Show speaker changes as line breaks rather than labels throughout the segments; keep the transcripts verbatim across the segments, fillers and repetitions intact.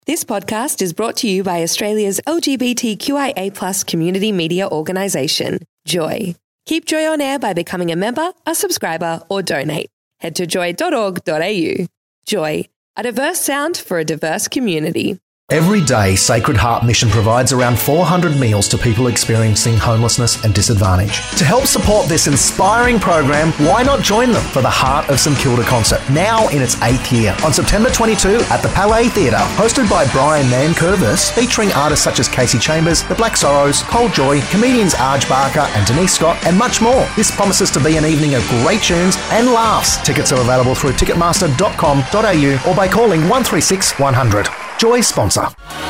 This podcast is brought to you by Australia's L G B T Q I A plus community media organisation, Joy. Keep Joy on air by becoming a member, a subscriber, or donate. Head to joy dot org dot a u. Joy, a diverse sound for a diverse community.
Every day, Sacred Heart Mission provides around four hundred meals to people experiencing homelessness and disadvantage. To help support this inspiring program, why not join them for the Heart of St Kilda concert, now in its eighth year, on September twenty-second at the Palais Theatre, hosted by Brian Nankervis, featuring artists such as Casey Chambers, The Black Sorrows, Cole Joy, comedians Arj Barker and Denise Scott, and much more. This promises to be an evening of great tunes and laughs. Tickets are available through ticketmaster dot com dot a u or by calling one three six one hundred. Joy sponsor.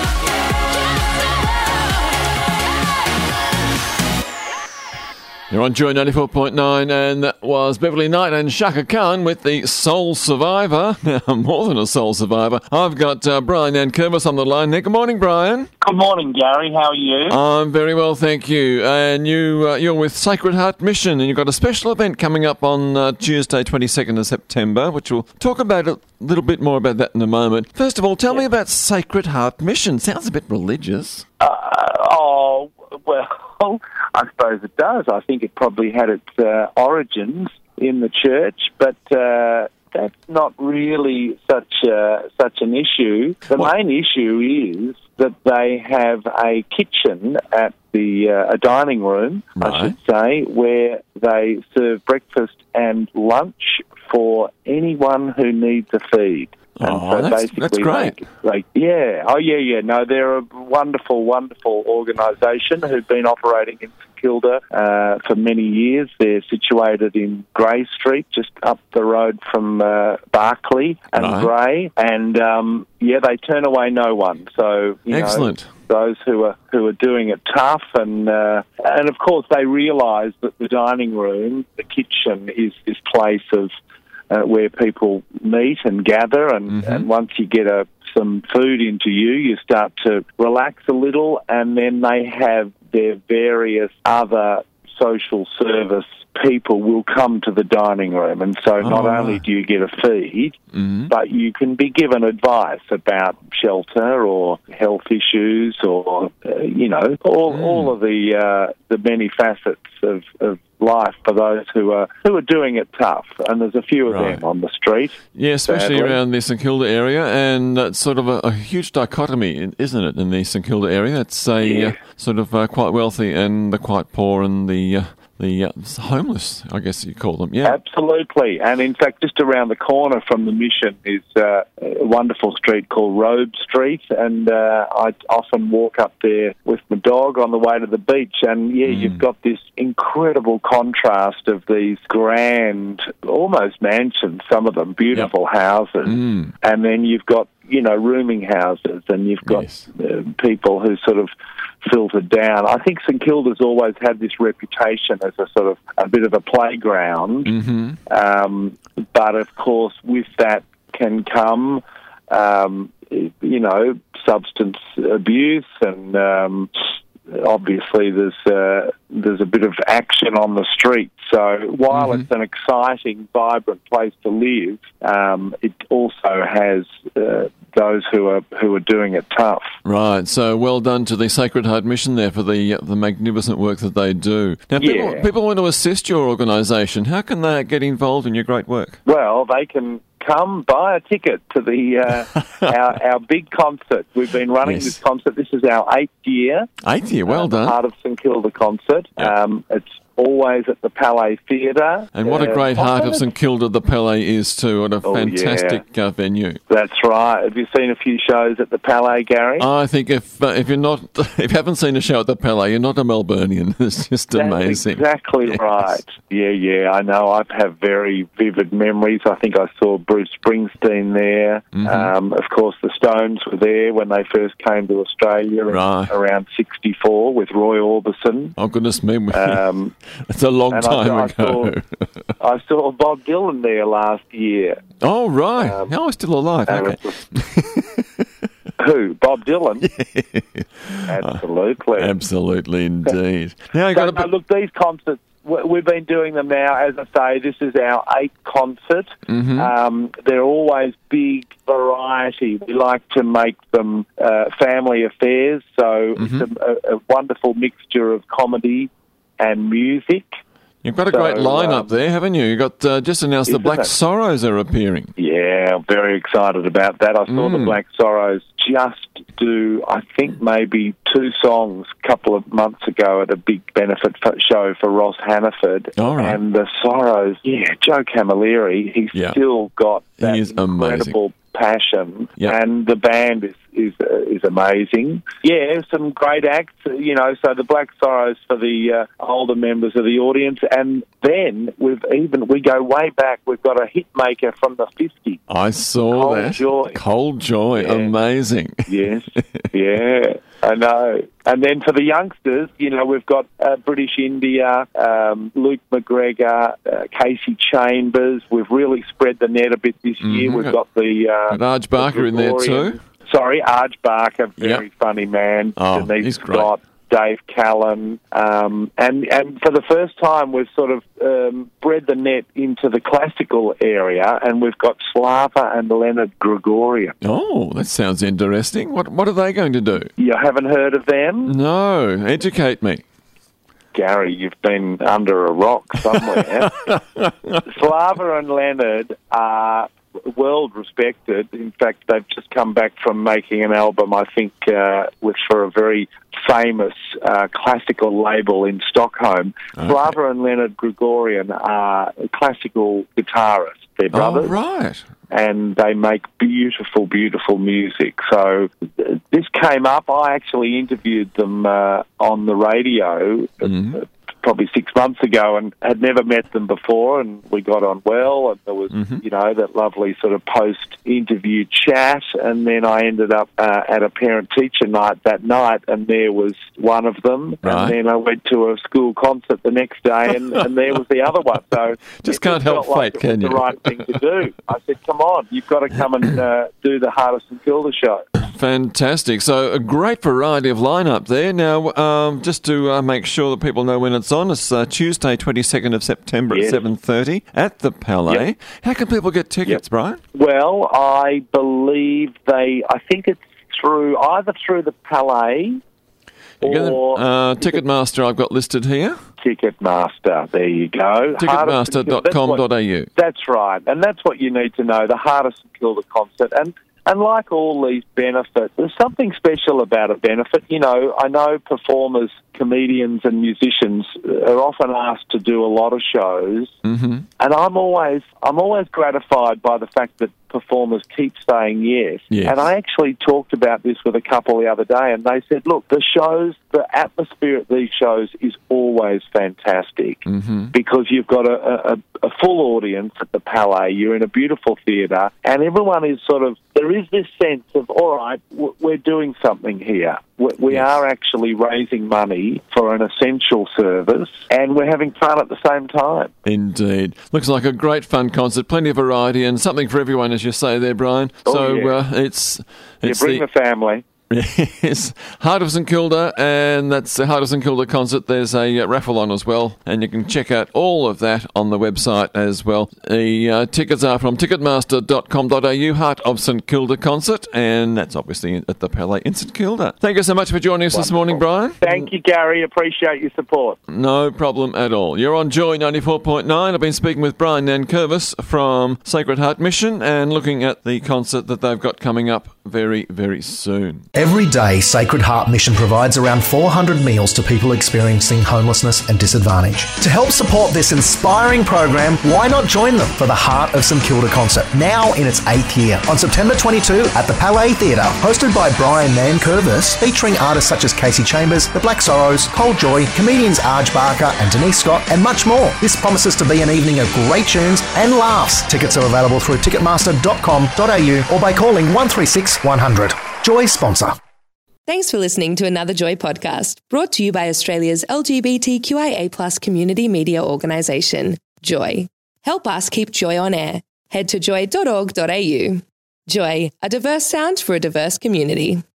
You're on Joy ninety-four point nine, and that was Beverly Knight and Shaka Khan with the Soul Survivor. Now, more than a Soul Survivor. I've got uh, Brian Nankervis on the line there. Good morning, Brian.
Good morning, Gary. How are you?
I'm very well, thank you. And you, uh, you're with Sacred Heart Mission, and you've got a special event coming up on uh, Tuesday, twenty-second of September, which we'll talk about a little bit more about that in a moment. First of all, tell yeah. me about Sacred Heart Mission. Sounds a bit religious.
Uh, oh, well... I suppose it does. I think it probably had its uh, origins in the church, but uh, that's not really such a, such an issue. The what? main issue is that they have a kitchen at the uh, a dining room, right. I should say, where they serve breakfast and lunch for anyone who needs a feed. And
oh,
so
that's, that's great.
They, they, yeah, oh yeah, yeah. No, they're a wonderful, wonderful organisation who've been operating in St Kilda uh, for many years. They're situated in Grey Street, just up the road from uh, Barclay and right. Grey, and um, yeah, they turn away no one. So you
excellent.
Know, those who are who are doing it tough, and uh, and of course they realise that the dining room, the kitchen, is this place of Uh, where people meet and gather, and, mm-hmm. and once you get a, some food into you, you start to relax a little, and then they have their various other social service people will come to the dining room, and so oh, not right. only do you get a feed, mm-hmm. but you can be given advice about shelter or health issues, or uh, you know, all, mm. all of the uh, the many facets of, of life for those who are who are doing it tough, and there's a few of right. them on the street.
Yeah, especially
sadly.
around the St Kilda area, and it's sort of a, a huge dichotomy, isn't it, in the St Kilda area? It's a
yeah.
uh, sort of uh, quite wealthy and the quite poor, and the uh, the uh, homeless, I guess you call them. Yeah,
absolutely. And in fact, just around the corner from the mission is uh, a wonderful street called Robe Street, and uh, I often walk up there with my dog on the way to the beach, and yeah, mm. you've got this incredible contrast of these grand, almost mansions, some of them beautiful yep. houses, mm. and then you've got, you know, rooming houses, and you've got yes. uh, people who sort of filtered down. I think St Kilda's always had this reputation as a sort of a bit of a playground, mm-hmm. um, but of course with that can come, um, you know, substance abuse, and um, obviously there's uh, there's a bit of action on the street. So while mm-hmm. it's an exciting, vibrant place to live, um, it also has uh, those who are who are doing it tough.
Right. So well done to the Sacred Heart Mission there for the the magnificent work that they do. Now, people,
yeah.
people want to assist your organisation. How can they get involved in your great work?
Well, they can come buy a ticket to the uh, our, our big concert. We've been running yes. this concert. This is our eighth year.
Eighth year, well
uh,
done.
Part of St Kilda concert. Yep. Um, it's always at the Palais Theatre.
And what a great uh, heart of St Kilda the Palais is too. What a oh, fantastic yeah. uh, venue.
That's right. Have you seen a few shows at the Palais, Gary?
I think if uh, if you're not if you haven't seen a show at the Palais, you're not a Melburnian. It's just
That's
amazing.
Exactly yes. right. Yeah, yeah. I know. I have very vivid memories. I think I saw Bruce Springsteen there. Mm-hmm. Um, of course, the Stones were there when they first came to Australia right. in around sixty-four with Roy Orbison.
Oh goodness me. Um, It's a long
and
time
I, I
ago.
Saw, I saw Bob Dylan there last year.
Oh, right. Um, oh, he's still alive. Okay.
Who? Bob Dylan?
Yeah.
Absolutely.
Uh, absolutely, indeed. Now, you
so,
got to
no, look, these concerts, w- we've been doing them now. As I say, this is our eighth concert.
Mm-hmm.
Um, they're always big variety. We like to make them uh, family affairs, so
Mm-hmm.
it's a, a wonderful mixture of comedy and music.
You've got a
So,
great lineup
um,
there, haven't you? You've got uh, just announced the
isn't
Black
it?
Sorrows are appearing.
Yeah, I'm very excited about that. I saw
Mm.
the Black Sorrows just do, I think, maybe two songs a couple of months ago at a big benefit f- show for Ross Hannaford.
All right.
And the Sorrows, yeah, Joe Camilleri, he's
Yeah.
still got that
He is amazing.
incredible passion,
Yeah.
and the band is is uh, is amazing. Yeah, some great acts, you know. So the Black Sorrows for the uh, older members of the audience, and then we've even we go way back. We've got a hit maker from the fifties.
I saw
Cold
that.
Joy.
Cold Joy.
Yeah.
Amazing.
Yes, yeah, I know. And then for the youngsters, you know, we've got uh, British India, um, Luke McGregor, uh, Casey Chambers. We've really spread the net a bit this year.
Mhm.
We've got the uh,
Got Arj Barker
the
in there
Gregorian-
too.
Sorry, Arj Barker, very
Yep.
funny man.
Oh,
Denise
he's great.
Scott, Dave Callan, um, and and for the first time, we've sort of um, bred the net into the classical area, and we've got Slava and Leonard Gregorian.
Oh, that sounds interesting. What What are they going to do?
You haven't heard of them?
No, educate me.
Gary, you've been under a rock somewhere. Slava and Leonard are world respected. In fact, they've just come back from making an album, I think, uh, with for a very famous uh, classical label in Stockholm.
Okay.
Slava and Leonard Gregorian are classical guitarists. They're brothers.
Oh, right.
And they make beautiful, beautiful music. So uh, this came up. I actually interviewed them uh, on the radio
Mhm.
uh, probably six months ago and had never met them before, and we got on well, and there was,
Mhm.
you know, that lovely sort of post-interview chat, and then I ended up uh, at a parent-teacher night that night, and there was one of them,
Right.
and then I went to a school concert the next day, and, and there was the other one. So
Just
it
can't help
felt like
fate,
it was
can
the
you?
right thing to do. I said, come on, you've got to come and uh, do the Hardison Kilda show.
Fantastic. So a great variety of lineup there. Now, um, just to uh, make sure that people know when it's on, it's uh, Tuesday, twenty-second of September at
Yes.
seven thirty at the Palais.
Yep.
How can people get tickets, Brian?
Well, I believe they, I think it's through, either through the Palais
You get them,
or
uh, Ticketmaster I've got listed here.
Ticketmaster. There you go.
Ticketmaster dot com dot a u.
That's right, and that's what you need to know, the Hardison Kilda concert. And and like all these benefits, there's something special about a benefit. You know, I know performers, comedians and musicians are often asked to do a lot of shows,
Mm-hmm.
and I'm always I'm always gratified by the fact that performers keep saying yes.
Yes.
And I actually talked about this with a couple the other day, and they said, look, the shows, the atmosphere at these shows is always fantastic
Mm-hmm.
because you've got a, a, a full audience at the Palais, you're in a beautiful theatre, and everyone is sort of, there is this sense of, all right, w- we're doing something here. We, we
Yes.
are actually raising money for an essential service, and we're having fun at the same time.
Indeed. Looks like a great fun concert, plenty of variety and something for everyone, as you say there, Brian.
Oh,
so
yeah.
uh, it's,
You
it's
bring
the...
the family.
Yes, Heart of St Kilda, and that's the Heart of St Kilda concert. There's a uh, raffle on as well, and you can check out all of that on the website as well. The uh, tickets are from ticketmaster dot com dot a u, Heart of St Kilda concert, and that's obviously at the Palais in St Kilda. Thank you so much for joining us this morning, Brian.
Thank you, Gary. Appreciate your support.
No problem at all. You're on Joy ninety-four point nine. I've been speaking with Brian Nankervis from Sacred Heart Mission and looking at the concert that they've got coming up very, very soon.
Every day, Sacred Heart Mission provides around four hundred meals to people experiencing homelessness and disadvantage. To help support this inspiring program, why not join them for the Heart of St Kilda concert, now in its eighth year, on September twenty-second at the Palais Theatre, hosted by Brian Nankervis, featuring artists such as Casey Chambers, The Black Sorrows, Cold Joy, comedians Arj Barker and Denise Scott, and much more. This promises to be an evening of great tunes and laughs. Tickets are available through ticketmaster dot com dot a u or by calling one three six one hundred. Joy sponsor.
Thanks for listening to another Joy podcast, brought to you by Australia's L G B T Q I A plus community media organisation, Joy. Help us keep Joy on air. Head to joy dot org dot a u. Joy, a diverse sound for a diverse community.